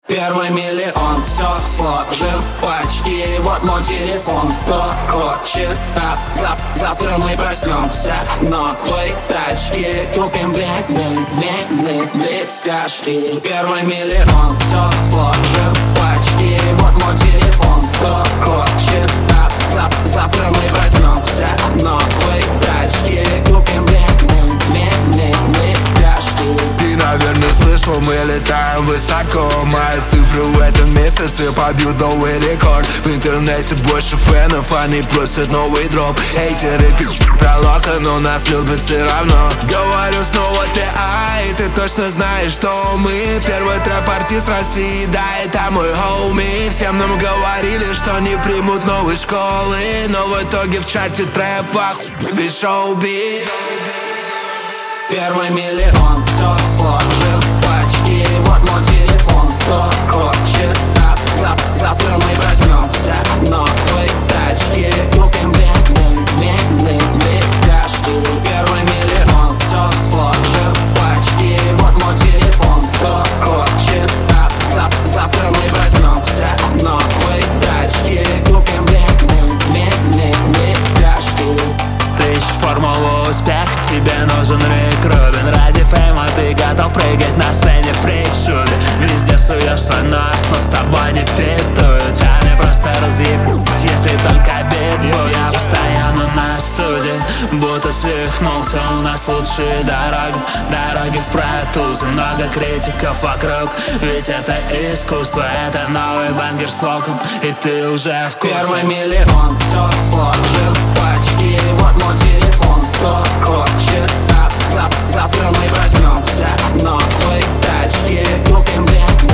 Первый миллион, все сложил пачки, вот мой телефон. Кто хочет, завтра мы проснемся новой тачки. Купим блестяшки. Первый миллион, все сложил пачки, вот мой телефон. Кто хочет, завтра мы проснемся новой тачки. Купим блестяшки. Ты, наверное, слышал, мы летаем высоко. Мои цифры в этом месяце побьют новый рекорд. В интернете больше фенов, они просят новый дроп. Хейтеры про лока, но нас любят все равно. Говорю снова ты точно знаешь, что мы первый трэп-артист России, да, это мой хоуми. Всем нам говорили, что не примут новой школы, но в итоге в чарте трэпа ведь шоу-биз. Первый миллион, все сложил пачки, вот мой телефон. Кто хочет, завтра мы проснемся новой тачки. Купим блестяшки. Первый миллион, все сложил пачки, вот мой телефон. Кто хочет, завтра мы проснемся новой тачки. Купим блестяшки. Ты ищешь формулу успеха, тебе нужен Рик Рубин. Ради фейма ты готов прыгать на сцене в фрик-шубе. Везде суешь свой нос, но с тобой не фитуют. Они просто разъебут, если только бит будет. Я постоянно на студии, будто свихнулся. У нас лучшие дороги в протузы. Много критиков вокруг, ведь это искусство. Это новый бангер с локом, и ты уже в курсе. Первый миллион, все сложил пачки, вот мой телефон. Кто хочет, завтра мы проснемся новой тачки. Купим